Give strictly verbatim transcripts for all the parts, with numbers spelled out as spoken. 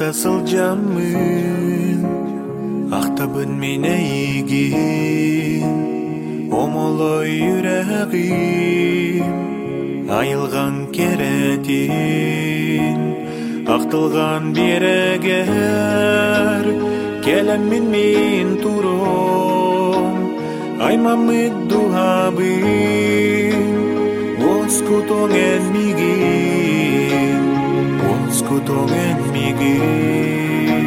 Акта сылжамын, актабын мен эйигин, омолой юрегим, айылган керетин, актылган берегер, келем мен мен туром, аймамыт дуабын, оскутоң энмигин, оскутоң энмигин.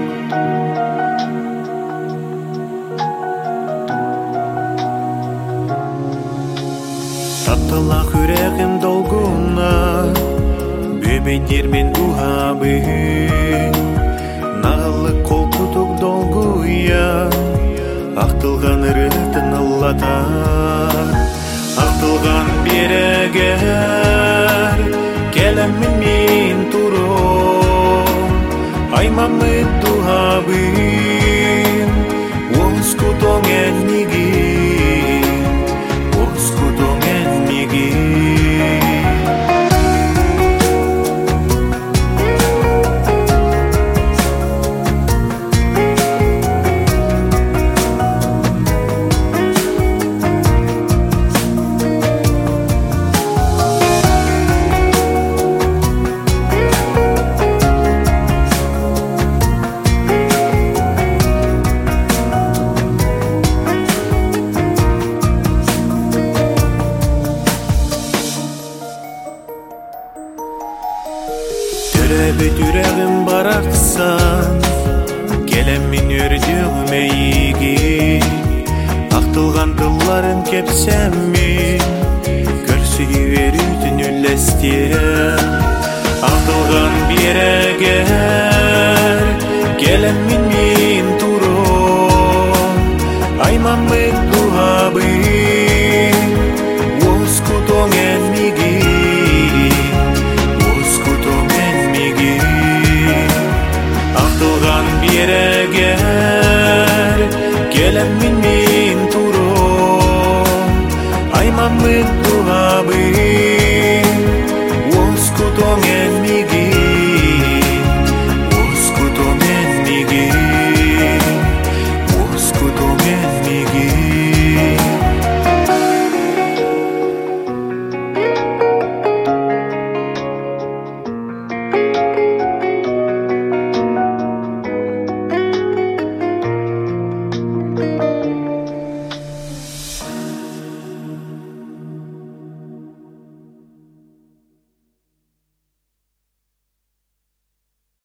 Таптылак үрегим долгуна, бөбөйтер мен дуабын, нағылык колкутук долгуя, актылган ырытын ыллата, актылган берегер, келем мен туром, аймамыт дуабын, оскутоң энмигин, оскутоң энмигин. Төрөбүт үрегим бараксан, келем мен өрдүгүм эйигин, актылган тылларын кепсем мен, көрсүй берүүтүн үлестен, актылган берегер, келем мен мен туром, аймамыт дуабын, оскутоң энмигин, оскутоң энмигин. Актылган берегер, келем мен мен туром, аймамыт дуабын, оскутоң